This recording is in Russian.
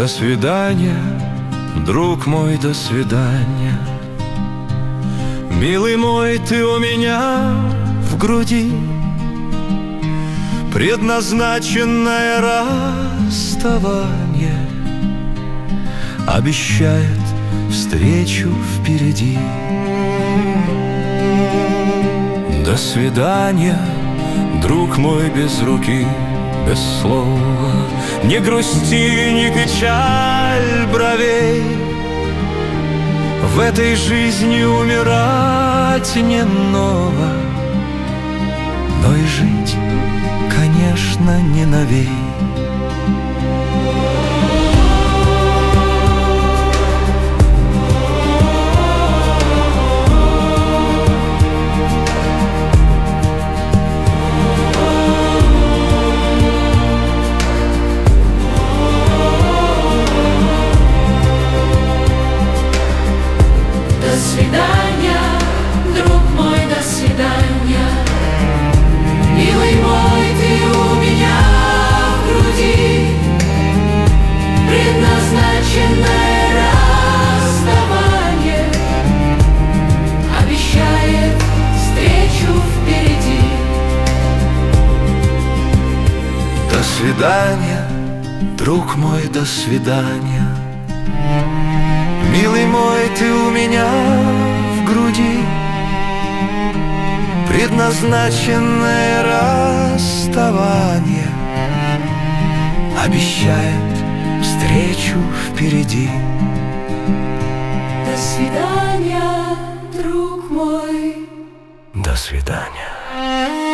свидания, друг мой, до свидания. Милый мой, ты у меня в груди, предназначенное расставание обещает встречу впереди. До свидания, друг мой без руки, без слова. Не грусти, не печаль бровей, в этой жизни умирать не ново, но и жить, конечно, не новей. До свидания, друг мой, до свидания. Милый мой, ты у меня в груди, предназначенное расставание обещает встречу впереди. До свидания, друг мой, до свидания. Милый мой, ты у меня в груди, предназначенное расставание обещает встречу впереди. До свидания, друг мой. До свидания.